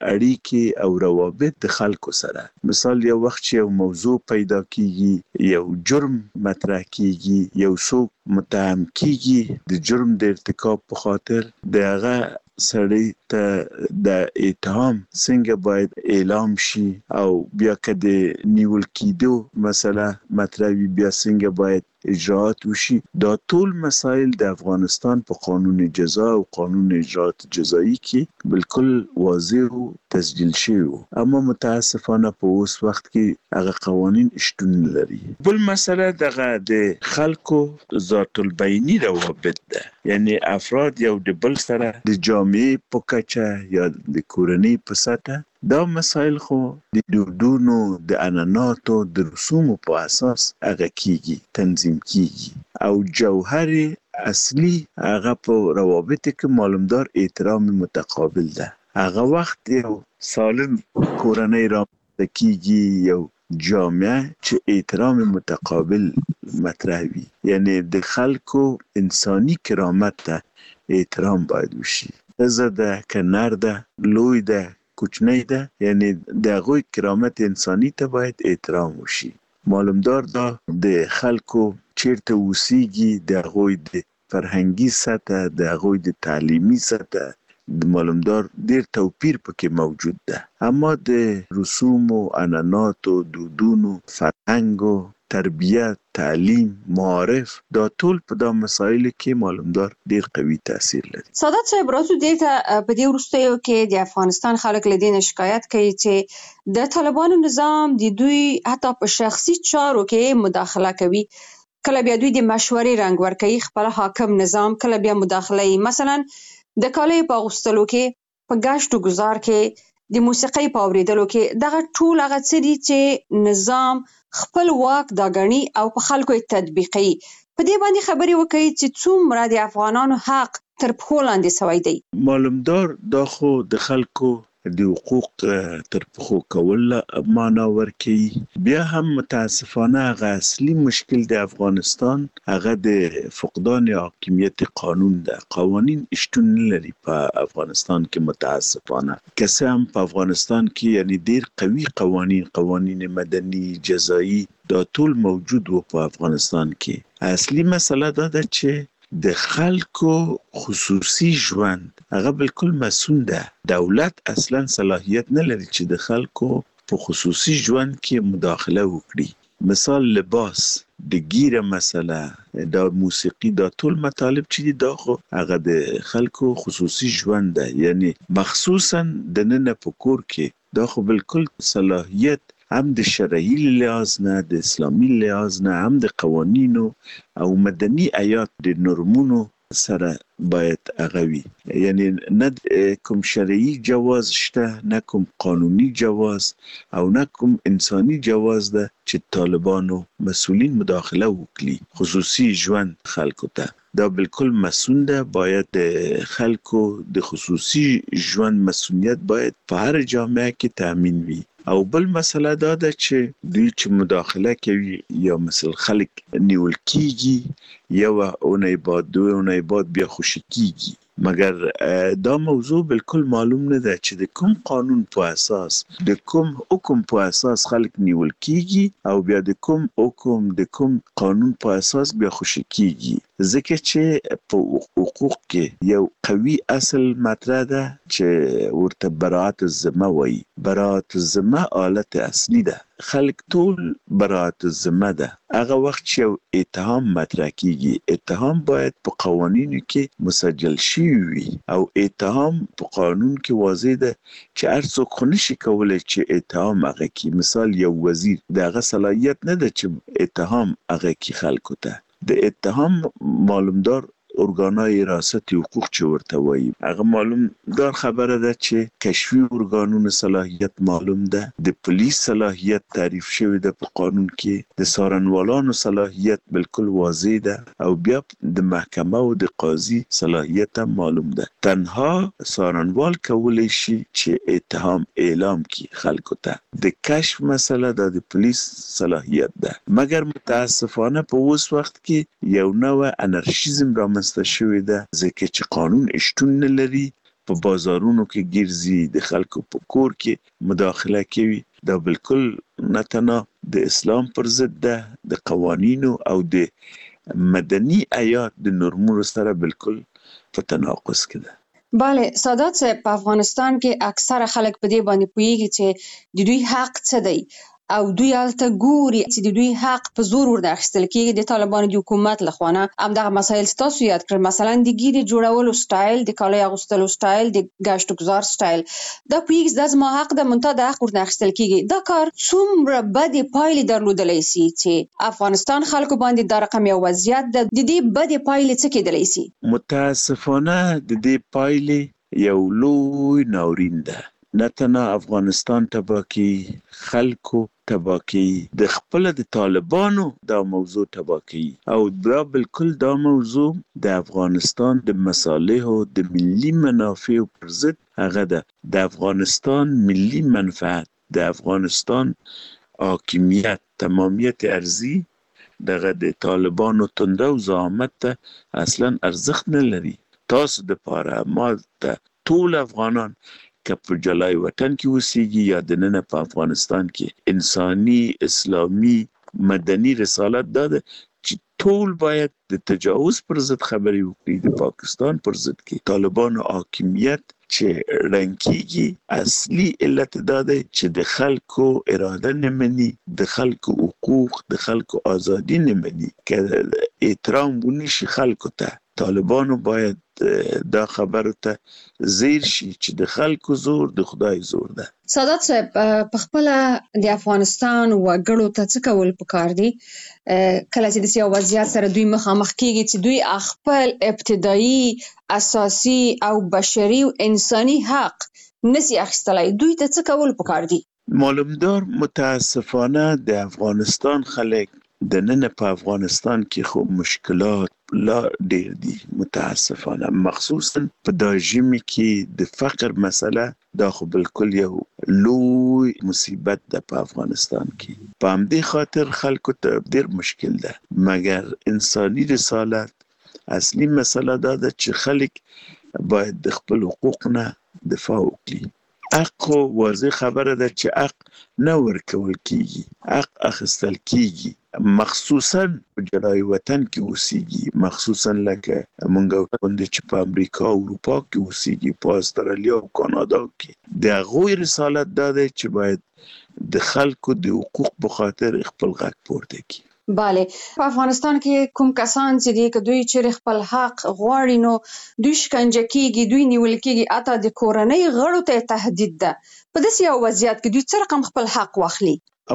[SPEAKER 16] اړیکې او روابط د خلکو سره. مثال یو وخت چې یو موضوع پیدا کیږي، یو جرم مطرح کیږي، یو څوک متهم کیږي د جرم د ارتکاب په خاطر، د هغه سړی ته د اتهام څنګه باید اعلام شي، او بیا که د نیول کېدو مسله مطرح وي بیا څنګه باید اجراات وشي. دا ټول مسائل د افغانستان په قانون جزا او قانون اجرات جزایی کې بالکل واضح او تسجیل شوی، اما متاسفانه په اوس وخت کې هغه قوانین شتون لري. بل مسله دغه د خلکو ذات البینی روابط ده، یعنی افراد یو د بل سره د جامعې په کچه یا د کورنۍ په سطح. دا مسائل خو د دودونو د عنعناتو د رسومو په اساس هغه کیږي، تنظیم کیږي، او جوهر اصلي هغه په روابط کې معلومدار احترام متقابل ده. هغه وخت یو سالم کورنۍ رابطه کیږي، یو جامعه چې احترام متقابل مطرح وي، یعنی د خلکو انساني کرامت ته احترام باید وشي. ښځه ده که نر ده، لوی ده کوچنی ده، یعنی د هغوی کرامت انساني ته باید احترام وشي. معلومدار دا د خلکو چیرته اوسیږي، د هغوی د فرهنګي سطح، د هغوی د تعلیمي سطح، د معلومدار ډیر توپیر پکې موجود ده. اما د رسوم او عنعناتو، دودونو، فرهنګو، تربیت، تعلیم، معارف، دا ټول په دا مسایلو کې معلومدار ډیر قوي تاثیر لري.
[SPEAKER 12] سادات صاحب، راځو دې ته په دې وروستیو کې د افغانستان خلک له دې نه شکایت کوي چې د طالبانو نظام د دوی حتی په شخصي چارو کې مداخله کوي. کله بیا دوی د مشورې رنګ ورکوي خپل حاکم نظام، کله بیا مداخله کوي. مثلا د کالیو په اغوستلو کې، په ګشت و گذار کې، د موسیقۍ په اورېدلو کې. دغه ټول هغه څه دي چې نظام خپل واک دا ګڼي او په خلکو یې تطبیقوي. په دې باندې خبرې وکړي چې څومره د افغانانو حق تر پښو لاندې شوی دی.
[SPEAKER 16] معلومدار دا خو د خلکو د حقوق تر پښو کول معنا ورکوي. بیا هم متاسفانه هغه اصلي مشکل د افغانستان هغه د فقدان حاکمیت قانون ده. قوانین شتون نه لري په افغانستان کې متاسفانه. که څه هم په افغانستان کې یعنی ډیر قوي قوانین قوانین مدني جزایی دا ټول موجود و په افغانستان کې. اصلي مسله دا ده چې د خلکو خصوصي ژوند هغه بالکل مسئول ده. دولت اصلا صلاحیت نه لري چې د خلکو په خصوصي ژوند کې مداخله وکړي. مثال لباس، د ګیره مسله، دا موسیقي، دا ټول مطالب چې دا خو هغه د خلکو خصوصي ژوند ده. یعنی مخصوصا د نن په کور کې دا خو بالکل صلاحیت هم د شرعي لحاظ نه، د اسلامي لحاظ نه، هم د قوانینو او مدني آیات د نورمونو سره باید اغوي. یعنی نه کوم شرعي جواز شته، نه کوم قانوني جواز او نه کوم انساني جواز ده چې طالبانو مسئولین مداخله وکړي خصوصي ژوند خلکو ته. دا بالکل مسئول ده. باید د خلکو د خصوصي ژوند مسئولیت باید په هر جامعه کې تامین وي. او بل مسله دا ده چې دوی چې مداخله کوي یا مثل خلک نیول کیږي یا اونۍ بعد دوی اونۍ بعد بیا خوشی کیږي. مگر دا موضوع بالکل معلوم نه ده چې د کوم قانون په اساس د کوم حکم په اساس خلک نیول کیږي او بیا د کوم حکم د کوم قانون په اساس بیا خوشی کیږي. ځکه چې په حقوق کې یو قوي اصل مطرح ده چې ورته براءت الذمه وایي. براءت الذمه حالت اصلي ده. خلک ټول براءت الذمه ده. هغه وخت چې یو اتهام مطرح کیږي، اتهام باید په قوانینو کې مسجل شي وي او اتهام په قانون کې واضح ده چې هر څوک خو نشي کولی چې اتهام هغه کې. مثال یو وزیر دغه صلاحیت نه ده چې اتهام هغه کې خلکو ته. د اتهام معلومدار ارګانای ریاست حقوق چې ورته وایي هغه معلوم دار خبره ده چې کشفي ارګانونو صلاحیت معلوم ده. د پولیس صلاحیت تعریف شوی ده په قانون کې. د څارنوالانو صلاحیت بالکل واضح ده او بیا د محکمه او د قاضي صلاحیت هم معلوم ده. تنها څارنوال کولی شي چې اتهام اعلام کړي خلکو ته. د کشف مسله د پولیس صلاحیت ده. مګر متاسفانه په اوس وخت کې یو نوع انارشیزم را شوی ده ځکه چې قانون شتون نه لري. په بازارونو کې ګرځي، د خلکو په کور کې مداخله کوي. دا بالکل نه تنها د اسلام پر ضد ده، د قوانینو او د مدني آیات د نورمونو سره بالکل په تناقض کې ده.
[SPEAKER 12] بله سادات صاحب، په افغانستان کې اکثره خلک په دې باندې پوهیږي چې د دوی حق څه دی او دوی هلته ګوري چې د دوی حق په زور ورته اخیستل کېږي د طالبانو د حکومت له خوا نه. همدغه مسایل ستاسو یاد کړل، مثلا د ګیرې جوړولو سټایل، د کالۍ اغوستلو سټایل، د ګشت ګزار سټایل. دا پوهیږي دا زما حق ده، منتها د حق ورته اخیستل کېږي. دا کار څومره بدې پایلې درلودلی سي چې افغانستان خلکو باندې دا رقم یو وضعیت ده. د دې بدې پایلې څه کېدلی سي؟
[SPEAKER 16] متاسفانه د دې پایلې یو لوی ناورین ده. نه تنها افغانستان تباه کی، خلکو تباه کی، د خپل د طالبانو دا موضوع تباه کی. او دا بالکل دا موضوع د افغانستان د مصالحو د ملي منافعو پر ضد هغه ده. د افغانستان ملي منفعت، د افغانستان حاکمیت، تمامیت ارضی دغه د طالبانو تنده او زعامت ته اصلا ارزښت نه لري. تاسو د پاره ما ته ټول افغانان که په جلای وطن کې اوسېږي یا د نن په افغانستان کې انساني، اسلامي، مدني رسالت دا ده چې ټول باید د تجاوز پر ضد خبرې وکړي. د پاکستان پر ضد کې طالبانو حاکمیت چې رنګ کېږي، اصلي علت دا دی چې د خلکو اراده نه مني، د خلکو حقوق، د خلکو ازادي نه مني. که احترام ونشي خلکو ته، طالبانو باید دا خبرو ته زیر شي چې د خلکو زور د خدای زور ده.
[SPEAKER 12] سادات صاحب، په خپل د افغانستان وګړو ته څه کول پکار دي کله چې د سیاسي وضعیت سره دوی مخامخ کیږي چې دوی خپل ابتدایي اساسي او بشري او انساني حق نسی اخیستلای؟ دوی ته څه کول پکار دي؟
[SPEAKER 16] معلومدار متاسفانه د افغانستان خلک د نن په افغانستان کې خو مشکلات لا ډېر دي متاسفانه، مخصوصا په دا ژمي کې د فقر مسله دا خو بالکل یو لوی مصیبت ده په افغانستان کې. په همدې خاطر خلکو ته ډېر مشکل ده، مګر انساني رسالت اصلي مسله دا ده چې خلک باید د خپل حقوق نه دفاع وکړي. حق واضح خبره ده چې حق نه ورکول کیږي، حق اخیستل کیږي، مخصوصا په جلای وطن کې اوسېږي، مخصوصا لکه مونږ کوند چې په امریکا او اروپا کې اوسېږي، په استرالیا او کانادا کې. د هغوی رسالت دا ده چې باید د خلکو د حقوق په خاطر خپل غږ پورته کړي.
[SPEAKER 12] بله، په افغانستان کې کوم کسان چې دي که دوی چې خپل حق غواړي نو دوی شکنجه کیږي، دوی نیول کیږي، اته د کورنۍ غړو ته تهدید ده. په داسې یو وضعیت کې دوی څه رقم خپل حق واخلي؟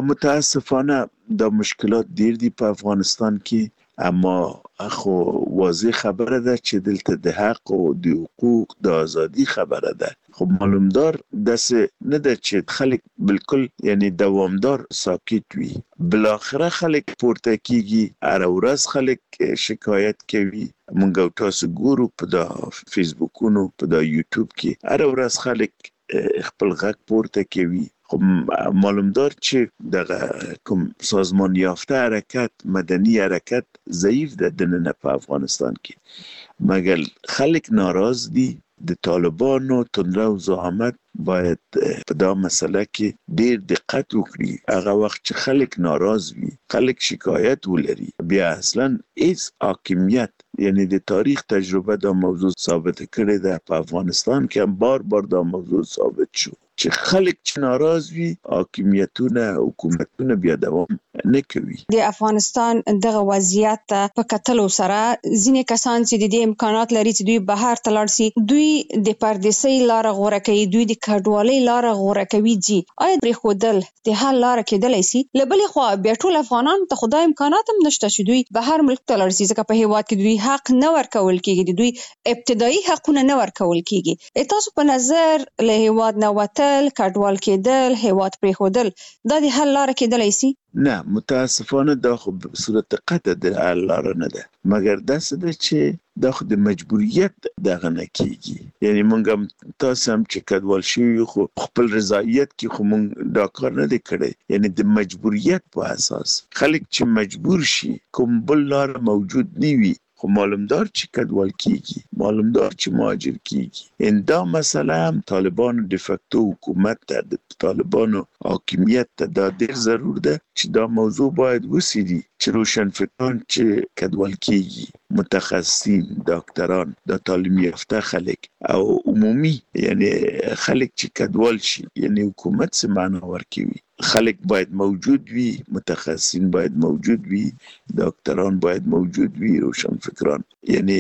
[SPEAKER 16] متاسفانه دا مشکلات ډیر دي په افغانستان کې، اما خو واضح خبره ده چې دلته د حق او د حقوق د ازادي خبره ده. خو معلومدار داسې نه ده چې خلک بالکل یعنی دوامدار ساکت وي. بلاخره خلک پورته کیږي، هر ورځ خلک شکایت کوي. مونږ تاسو ګورو په دا فیسبوکونو، په دا یوټیوب کې هر ورځ خلک خپل غږ پورته کوي. خو معلومدار چې دغه کوم سازمان یافته حرکت، مدني حرکت ضعیف ده د نن په افغانستان کې، مګر خلک ناراض دي. د طالبانو تندره او زحمت باید په دا مسله کې ډیر دقت وکړي. هغه وخت چې خلک ناراض وي، خلک شکایت ولري، بیا اصلا هیڅ حاکمیت یعنی د تاریخ تجربه دا موضوع ثابت کړی ده. په افغانستان کې هم بار بار دا موضوع ثابت شو چې خلک چې ناراض وي، حاکمیتونه حکومتونه بیا دوام نه کوي.
[SPEAKER 12] د افغانستان دغه وضعیت په کتلو سره ځینې کسان چې د دې امکانات لري چې دوی بهر ته لاړ شي، دوی د پردیسۍ لاره غوره کوي، دوی د کډوالۍ لاره غوره کوي. جی آیا پرېښودل د حل لاره کېدلی شي؟ له بلې خوا بیا ټول افغانان ته خو دا امکانات هم نشته چې دوی بهر ملک ته لاړ شي، ځکه په هېواد کې دوی حق نه ورکول کېږي، د دوی ابتدایي حقونه نه ورکول کېږي. تاسو په نظر له هېواد نه وتل، کډوال کېدل، هېواد پرېښودل دا د حل لاره کېدلی شي؟
[SPEAKER 16] نه، متاسفانه دا خو په صورت قطع د حل لاره نه ده، مګر داسې ده چې دا خو د مجبوریت دغه نه کېږي. یعنی مونږ هم تاسو هم چې کډوال شوي خو خپل رضایت کې خو مونږ دا کار نه دی کړی، یعنی د مجبوریت په اساس خلک چې مجبور شي، کوم بل لاره موجود نه وي، خو معلومدار چې کډوال کیږي، معلومدار چې مهاجر کیږي. ان دا مسله هم طالبانو د فکتو حکومت ته، د طالبانو حاکمیت ته دا ډیر ضرور ده چې دا موضوع باید وڅېړي چې روشنفکران چې کډوال کیږي، متخصصین، ډاکټران، د تعلیم یافته خلک او عمومي یعنی خلک چې کډوال شي، یعنی حکومت څه معنا ورکوي. خلک باید موجود وي، متخصصین باید موجود وي، ډاکټران باید موجود وي، روشنفکران، یعنی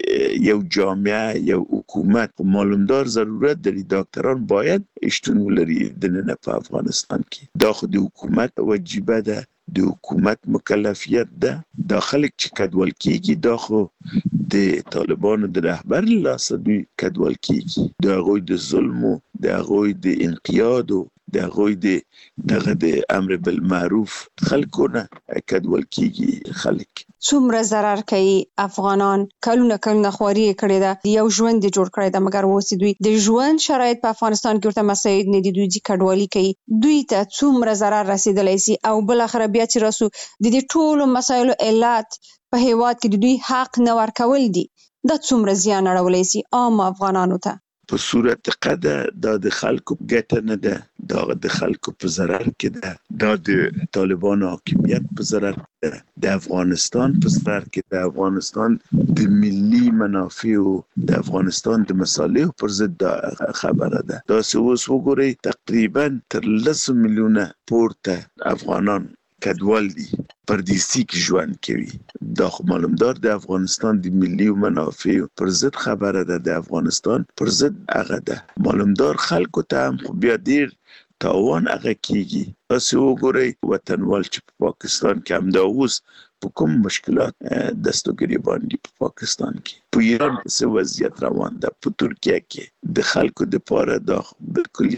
[SPEAKER 16] یو جامعه، یو حکومت معلومدار ضرورت لري. ډاکټران باید شتون ولري د نن په افغانستان کې. دا خو د حکومت وجیبه ده، د حکومت مکلفیت ده. دا خلک چې کډوال کیږي دا خو د طالبانو د رهبر لاسه دوی کډوال کیږي، د هغوی د ظلمو، د هغوی د انقیادو، د هغوی د دغه د امر بالمعروف خلکونه کډوال کیږي. خلک
[SPEAKER 12] څومره ضرر کوي افغانان، کلونه کلونه خواري کړې ده، یو ژوند یې جوړ کړی ده، مګر اوس دوی د ژوند شرایط په افغانستان کې ورته مساعد نه دي، دوی چې کډوالي کوي، دوی ته څومره ضرر رسېدلی شي. او بل اخره بیا چې راسو د دې ټولو مسایلو علت په هېواد کې د دوی حق نه ورکول دي، دا څومره زیان اړولی شي عام افغانانو ته.
[SPEAKER 16] په صورت قده دا د خلکو ګټه نه ده، دا د خلکو په ضرر کې ده، دا د طالبانو حاکمیت په ضرر کې ده، د افغانستان په ضرر کې ده. افغانستان د ملي منافعو، د افغانستان د مصالحو پر ضد دا خبره ده. دا اوس وګورئ تقریبا تر لسو میلیونه پورته افغانان کډوال دي، پردیسي کې ژوند کوي. دا خو معلومدار د افغانستان د ملي منافعو پر ضد خبره ده، د افغانستان پر ضد هغه ده. معلومدار خلکو ته هم خو بیا ډیر تاوان هغه کیږي. تاسو وګورئ وطنوال چې په پاکستان کې هم دا اوس په کوم مشکلات دستګیری باندې په پاکستان کې، په ایران څه وضعیت روان ده، په ترکیه کې د خلکو د پاره دا بالکل یو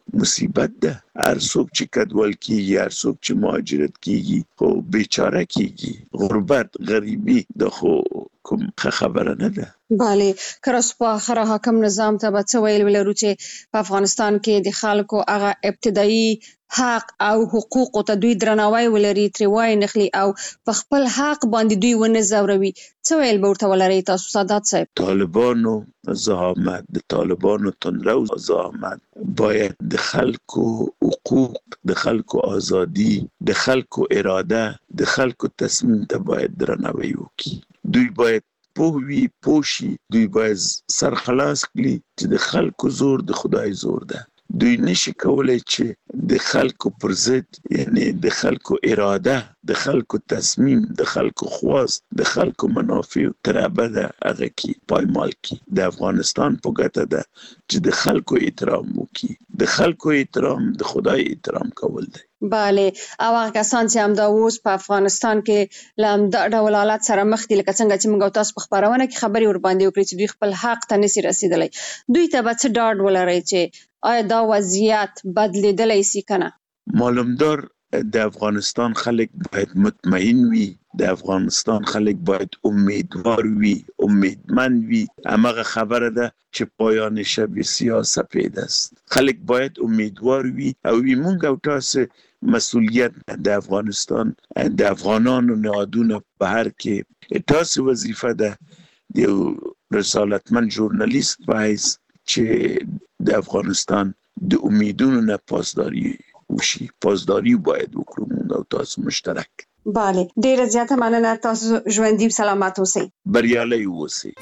[SPEAKER 16] مصیبت ده. هر څوک چې کډوال کیږي، هر څوک چې مهاجرت کیږي خو بیچاره کیږي. غربت، غریبی د خو کوم خبره نه ده.
[SPEAKER 12] بله، کراس په اخره حاکم نظام ته به څه ویل ولرو چې په افغانستان کې د خلکو هغه ابتدایي حق او حقوق ته دوی درناوی ولري، ترې وای نخلي او په خپل حق باندې دوی ونه زوروي. څه ویل به ورته ولري تاسو سادات صاحب؟
[SPEAKER 16] طالبانو زعامت، د طالبانو تندرو زعامت باید د خلکو حقوق، د خلکو ازادي، د خلکو اراده، د خلکو تصمیم ته باید درناوی وکړي. دوی باید پوهوي، پوشي، دوی باید سرخلاص کړي چې د خلکو زور د خدای زور ده. دوی نشي کولای چې د خلکو پر ضد، یعنی د خلکو اراده، د خلکو تصمیم، د خلکو خواست، د خلکو منافع تر ابده هغه کې پایمال کی. د افغانستان په ګټه ده چې د خلکو احترام وکړي. د خلکو احترام د خدای احترام کول دی.
[SPEAKER 12] بله، او هغه کسان چې همدا اوس په افغانستان کې له همدا ډول حالات سره مخ دي، لکه څنګه چې موږ او تاسو په خپرونه کې خبرې ورباندې وکړې چې دوی خپل حق ته نشي رسېدلی، دوی ته به څه ډاډ ولرئ چې آیا دا وضعیت بدلیدلی سي که نه؟
[SPEAKER 16] معلومدار د افغانستان خلک باید مطمئن وي، د افغانستان خلک باید امیدوار وي، امیدمند وي. همغه خبره ده چې پایان شب سیاه سپید است. خلک باید امیدوار وي او وي مونږ او تاسو مسئولیت د افغانستان د افغانانو نهادونو په هر کې تاسو وظیفه ده د رسالتمن ژورنالیست وایس چې د افغانستان د امیدونو نه پاسداری وشي. پاسداری باید وکړو مونږ او تاسو مشترک.
[SPEAKER 12] بله، ډیره زیاته مننه. تاسو ژوندي سلامت اوسئ،
[SPEAKER 16] بریالي اوسئ.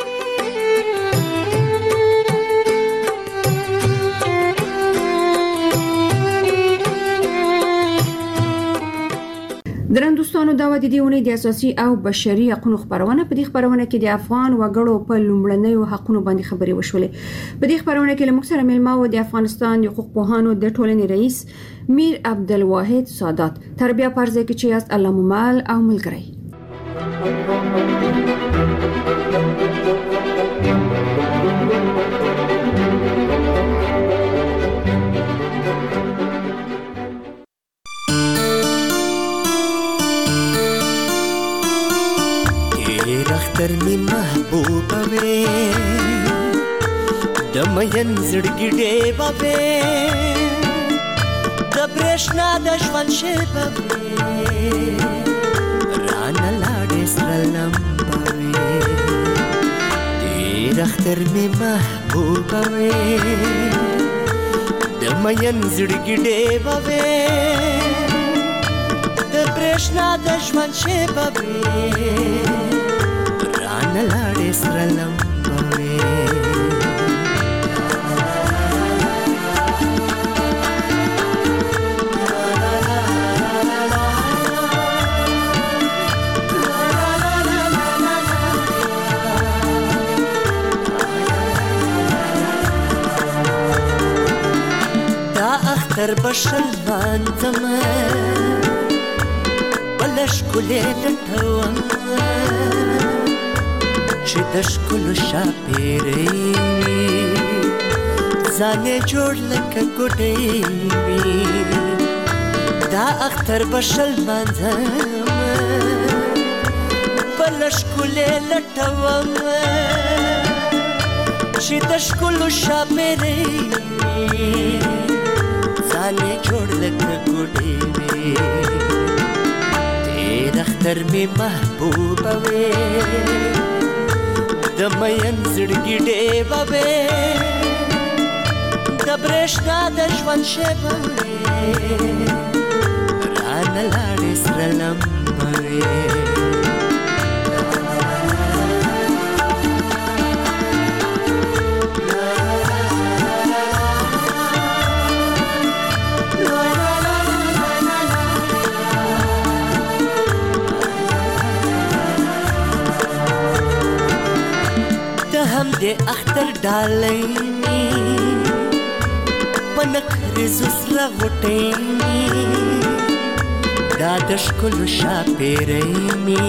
[SPEAKER 8] درن دوستانو، دا و د دې ونې د اساسي او بشري حقوقو خبرونه. په دې خبرونه کې د افغان وګړو په لومړنیو حقوقو باندې خبرې وشولې. په دې خبرونه کې له موږ سره ملما و د افغانستان د حقوق پوهانو د ټولنې رئیس میر عبدالواحد سادات. تر بیا پرځه کې چې یاست الله ممال او ملګری.
[SPEAKER 17] اختر می محبوبه وې د مین زړګي ډېوه وې د برېښنا د ژوند شېبه وې رانه لاړې سره لمبه وې ډېر اختر می محبوبه وې د مین زړګي ډېوه وې د برېښنا د ژوند شېبه وې نلاړې سره لمبه وې دا اختر بشل مانځم بله ښکلې لټوم چې د ښکلو شاپېرۍ وي ځان یې جوړ لکه ګوډۍ وي دا اختر به شل لمانځم بله ښکلې لټوم چې د ښکلو شاپېرۍ وي ځان یې جوړ لکه ګوډۍ وي تېر اختر مې محبوبه وې د مین زړګي ډېوه وې د برېښنا د ژوند شېبه وې رانه لاړې سره لمبه وې د اختر ډالۍ مې په نکریزو سره غوټۍ مې دا د ښکلو شاپېرۍ مې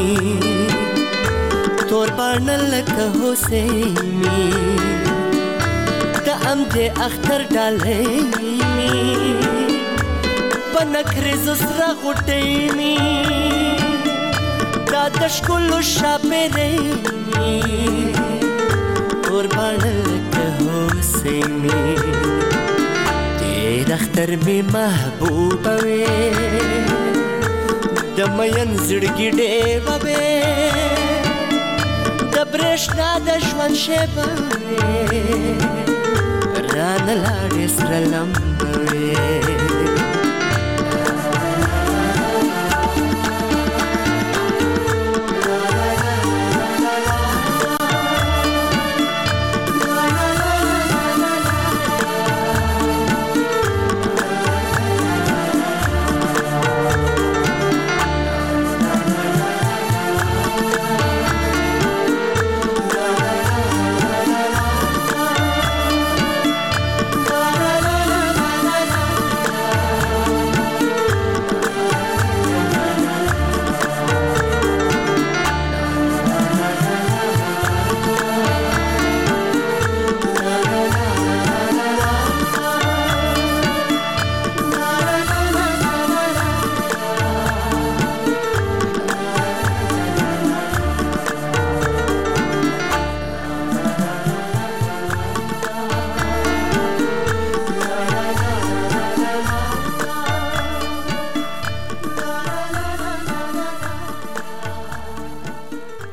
[SPEAKER 17] تور باڼه لکه هوسۍ مې د ام دې اختر ډالې می پنکرې زسرا غټې می دا د شکلو شاپېرې می قربان لکه هوسې می ډېر اختر می محبوبه وې د مین زړګي ډېوه وې د برېښنا د ژوند شېبه وې رانه لاړې سره لمبه وې